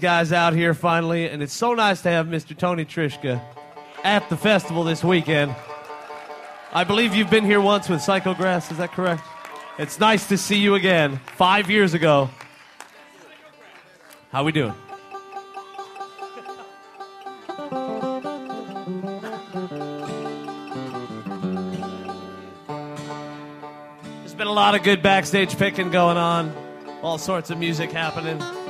guys out here finally, and it's so nice to have Mr. Tony Trischka at the festival this weekend. I believe you've been here once with Psychograss, is that correct? It's nice to see you again, 5 years ago. How we doing? There's been a lot of good backstage picking going on, all sorts of music happening.